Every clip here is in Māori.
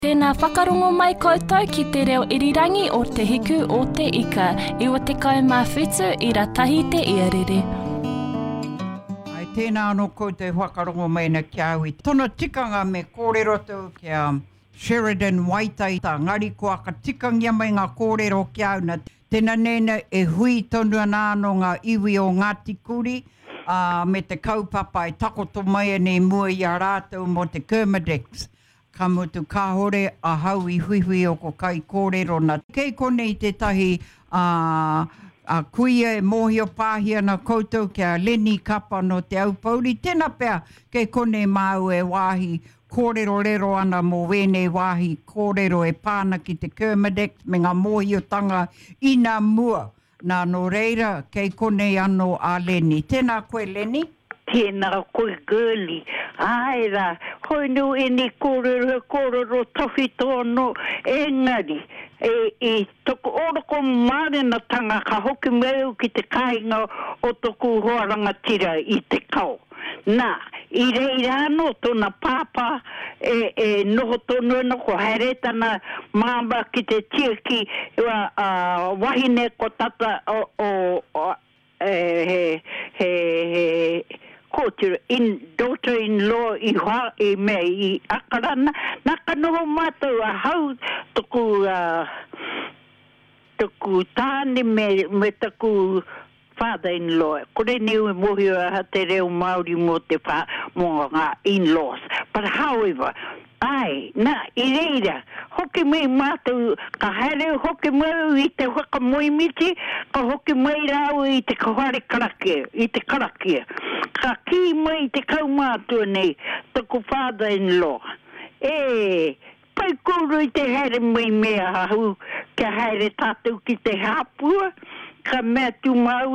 Tēnā whakarongo mai koutou ki te reo irirangi o te hiku o te ika. Iwa te kaumā whetū I ra tahi te iarere. Ai tēnā anō koutou whakarongo mai na kia aui. Tōna tikanga me kōrero tau kia Sheridan Waitai. Tā ngari ko aka tikangia mai ngā kōrero kia auna. Tēnā nēna e hui tonu ana anō ngā iwi o Ngāti Kuri. Me te kaupapa e takoto mai nei mua I a rātou mo te Kermadex. Ka mutu ka hore a hau I huihui o ko kai kōrero na. Kei konei te tahi a kuia e mohio pāhia na koutou kia Leni Kapa no te aupauri. Tēnā pēr kei konei māu e wāhi kōrero rero ana mō wēnei wāhi kōrero e pāna ki te Kermadex me ngā mohiotanga I nā mua. Nā no reira kei konei anō a Leni. Tēnā koe Leni? Tēnā koe girly. Aira, hoi nu e ni kōrero tohi tōno engari. Toko oroko māre na tanga ka hoki meu ki te kāinga o toku hoaranga tira I te kau. Nā, I reira anō tōna pāpā noho tōnu na ko haeretana māma ki te tiaki wahine ko tata kōtira daughter-in-law I mei I akarana. Naka noho mātou a hau tuku tāne me tuku father-in-law. Kore niu mohi a te reo Māori mo te mo ngā in-laws. But however, na I reira, hoki mei mātou ka haere hoki meu I te whakamoimiti, ka hoki mei rau I te kawhare karakia, I te karakia. Ka ki mei te kaumātua nei, tuku father-in-law. Pai kuru I te haere mei mea hahu, ka haere tātou ki te hapua, ka mea tu mau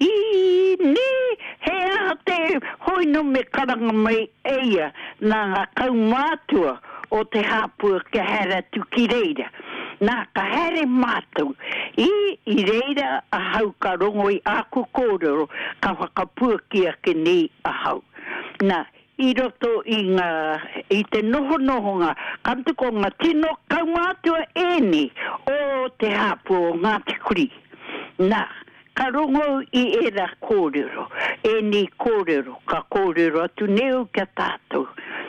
he aha te hoino me karanga mai eia nā ngā kaumātua o te hapua ka haere tu ki reira. Nā ka haere mātou I reira a hau ka rongo I aku kōrero ka whakapua kia ke nei a hau. Nā I roto I te noho kantuko ngā tino kaumātua o te hapua o Ngāti Kuri. Nā, ka rongo I era kōrero, ni kōrero, ka kōrero atu neo kia tātou.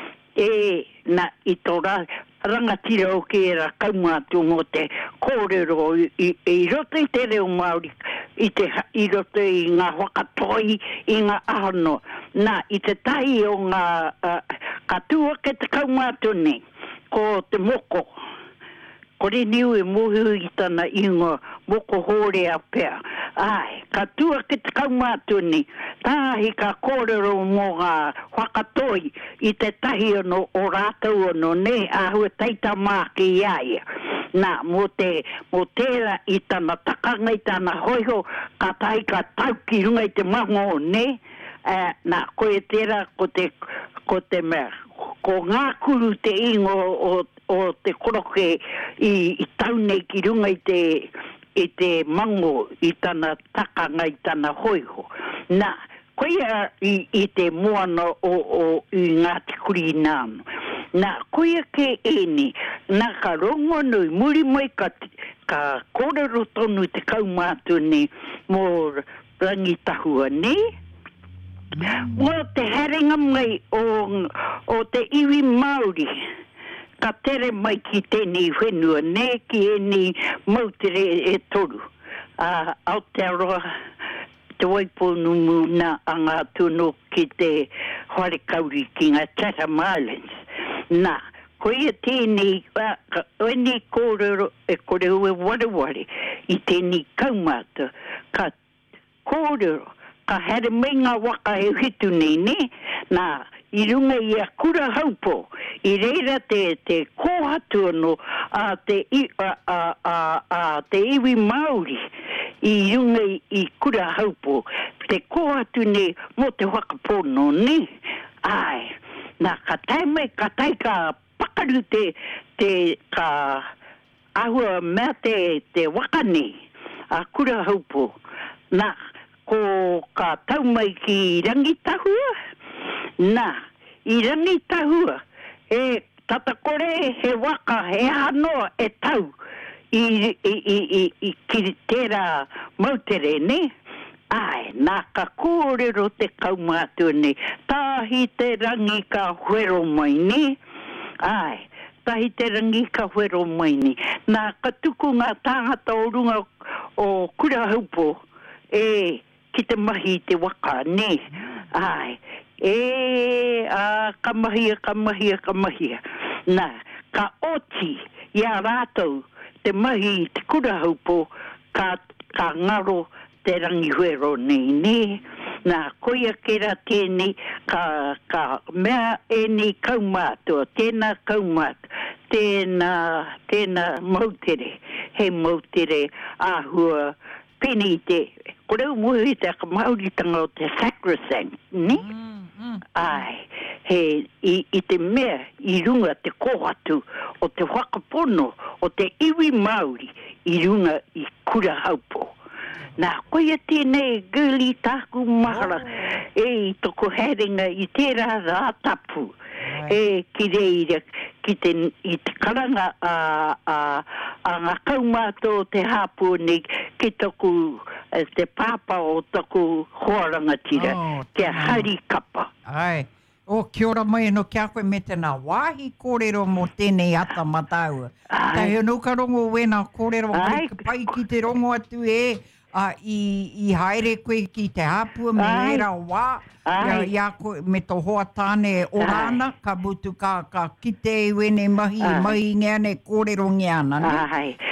Nā, I tō rangatira o ke era kaumātu mo te kōrero I roto I te reo Māori, I roto I ngā whakatoi, I ngā ahano. Nā, I te tahi o ngā katua ke te kaumātu nei, ko te moko. Kore niu e mohu I tana ingo moko hore a pēr. Ka tua ke te kaumātua ni, tāhi ka kōrero mō ngā whakatoi I te tahi ono o rātau ono ne, ahua teita mā ki iaia. Nā, mō tēra I tana takanga I tana hoiho, ka tahi ka tauki runga I te mango ne, nā, koe tēra ko te mea. Ko ngā kuru te ingo o te koroke I taunei ki runga I te mango I tana takanga I tana hoiho. Nā, koia I te moana I Ngāti Kuri nāno. Nā, koia ke eni, nā ka rongo nui, muri mai ka kōrero tonu te kaumātua ni mō rangitahua ni. Mō te harenga mai o te iwi Māori, ka tere mai ki tēnei whenua, ne ki ni mautere e toru. Aotearoa, te waiponu mūna a ngā tūno ki te Hore Kauri ki ngā Chatham Islands. Nā, koia tēnei, ni kōrero e kore ue wareware I tēnei kaumata, ka kōrero, ka haere mei ngā waka e hitu nei ne, nā, I runga I a kura haupo, I reira te kōhatu ano te iwi Māori, I runga I kura haupo, te kōhatu ne mo te whakapono ne, nā, ka taimai, ka tai ka pakaru te ka ahua mea te waka ne, a kura haupo, nā, ko ka taumai ki rangitahua. Nā, I rangitahua, tata kore he waka he hanoa e tau i ki tērā mautere, ne? Ai, nā ka kōrero te kaumātua ne, tahi te rangi ka huero mai, ne? Ai, tahi te rangi ka huero mai, ne? Nā ka tuku ngā tāngata o runga o Kurahaupo, ki te mahi te waka, ne? Ai, ka mahia. Nā, ka oti, ia rātou, te mahi te Kurahaupo, ka ngaro te rangi huero nei, ne? Nā koia kera tēnei ka mea e nei kaumātua, tēnā kaumātua, tēnā mautere, he mautere āhua peni te, koreu muhi te ka mauritanga o te sacrosanct, ne? Ai, i te mea, i runga te kohatu, o te whakapono, o te iwi Māori, i runga i Kurahaupo. Nā koia tēnei guli tāku mahara, i toko heringa i tērā rātapu, ki reira, i te karanga a ngā kaumātua te hāpua nei, ki toku te pāpa o toku hoarangatira, te harikapa. Ai. Kia ora mai no kia koe me tēnā wāhi kōrero mō tēnei ata mataua. Tā he no ka rongo wena kōrero mai ka pai ki te rongo atu i haere koe ki te hāpua me era wā. Ia koe me to hoa tāne orana, ka butu ka kite i wene mahi ngea ne kōrero ngea ana.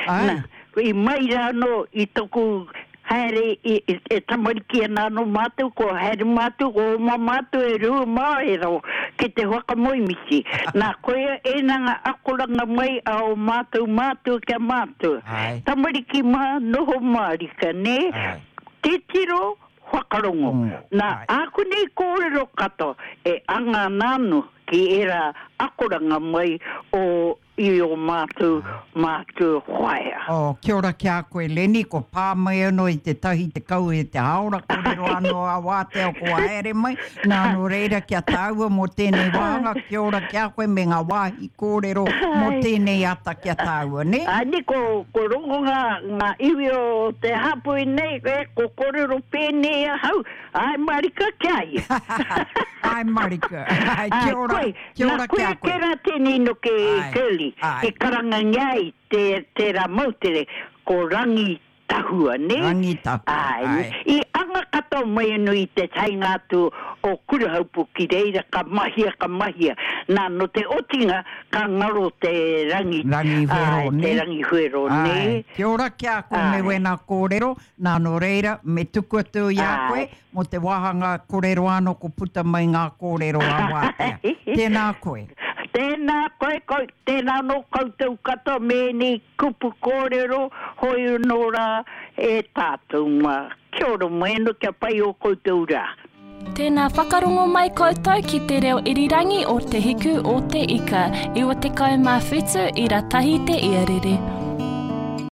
I mai rano i toku haere e tamariki anano mātou, ko haere mātou, ko oma mātou e rua māero, ki te whakamoimisi. Nā koea e nanga akoranga mai ao mātou kia mātou. Tamariki mā noho mārika, ne? Te tiro whakarongo. Nā ako nei kōrero kato, e anga nānu ki era akoranga mai o i o mātou whaia. Kia ora kia koe Leni, ko pā mai anō i te tahi te kau e te haora, kōrero anō a wāteo ko aere mai, nā no reira kia tāua mō tēnei wānga, kia ora kia koe me ngā wāhi kōrero mō tēnei ata kia tāua, ne? Ani ko rongo ngā iwi o te hapui nei, ko kōrero pēnei a hau, ai marika kia ia. Ai marika, kia ora kia koe. Nā koe kera tēnei no ke keli. I karanga ngai tērā mautere ko rangi tahua, ne? Rangi tahua, I anga kato mai anu i te taingātu o Kurahaupo ki reira ka mahia. Nā no te otinga ka ngaro te rangi huero, ne? Te rangi huero, ne? Kia ora kia koe me wena kōrero, nā no reira, me tuku atu i a koe, mo te wahanga kōrero ano ko puta mai ngā kōrero a wātea. Tēnā koe. Tēnā koe, tēnā no koutou kato me ni kupu kōrero hoi nora e tātou mā. Kia ora mai no kia pai o koutou rā. Tēnā whakarongo mai koutou ki te reo irirangi o te hiku o te ika, i o te kaumā whitu i rā tahi te iarere.